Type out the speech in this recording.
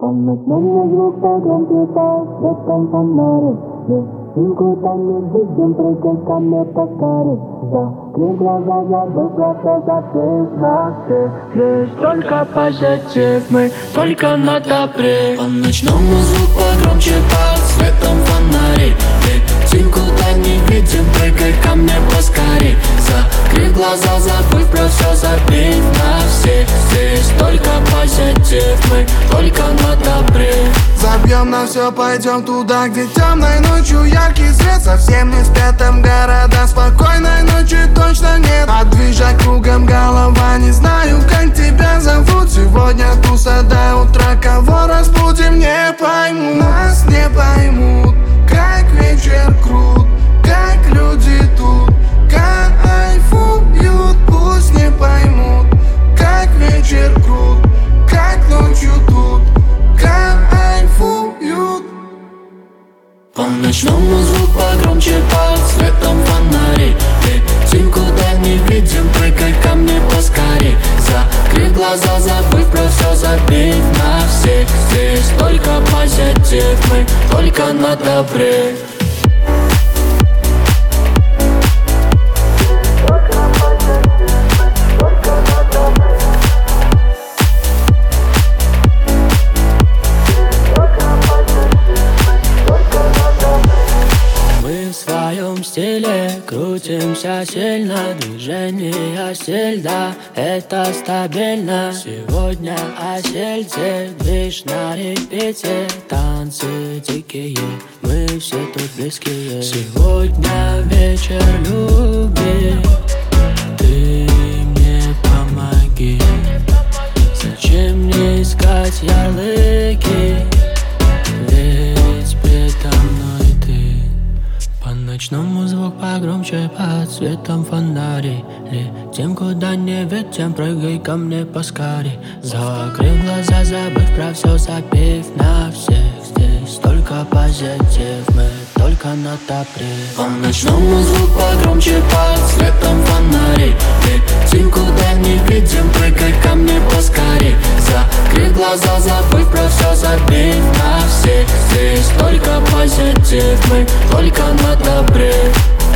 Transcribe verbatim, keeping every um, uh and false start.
По ночному звук погромче, по светом фонарик. Никуда не видим, прыгай ко мне поскорей. Закрой глаза, забыв про все, закрыв на все. Здесь только позитив, мы только на добре. По ночному звук погромче, под светом фонарей. Летим, куда не видим, прыгай ко мне поскорей. Закрой глаза, забыв про все, забив на всех. Здесь только позитив, мы только на добре. Забьем на все, пойдем туда, где темной ночью яркий свет. Совсем не спят там города, спокойной ночи точно нет. А движа кругом голова, не знаю, как тебя зовут. Сегодня туса до утра, кого разбудим, не пойму. Нас не поймут, как вечер крут, как люди тут кайфуют. Пусть не поймут, как вечер крут, как ночью тут кайфуют. По ночному звук погромче, под светом фонарей. Летим, куда не видим, прыгай ко мне поскорей. Закрой глаза, забыв про все, забив на всех. Здесь только позитив, мы только на добре. Мы в своем стиле крутимся сильно. Движение сельда, это стабильно. Сегодня о сельде, движ на репите. Танцы дикие, мы все тут близкие. Сегодня вечер любви, ты мне помоги. Зачем мне искать ярлыки, ведь предо мной ты. По ночному звук погромче, под светом фонарей. Летим, куда не видим, прыгай ко мне поскорей. Закрыв глаза, забыв про все, забив на всех. Здесь только позитив, мы только на добре. По ночному звук погромче, под светом фонарей. Летим, куда не видим, прыгай ко мне поскорей. Закрыв глаза, забыв про все, забив на всех. Здесь только позитив, мы только на добре.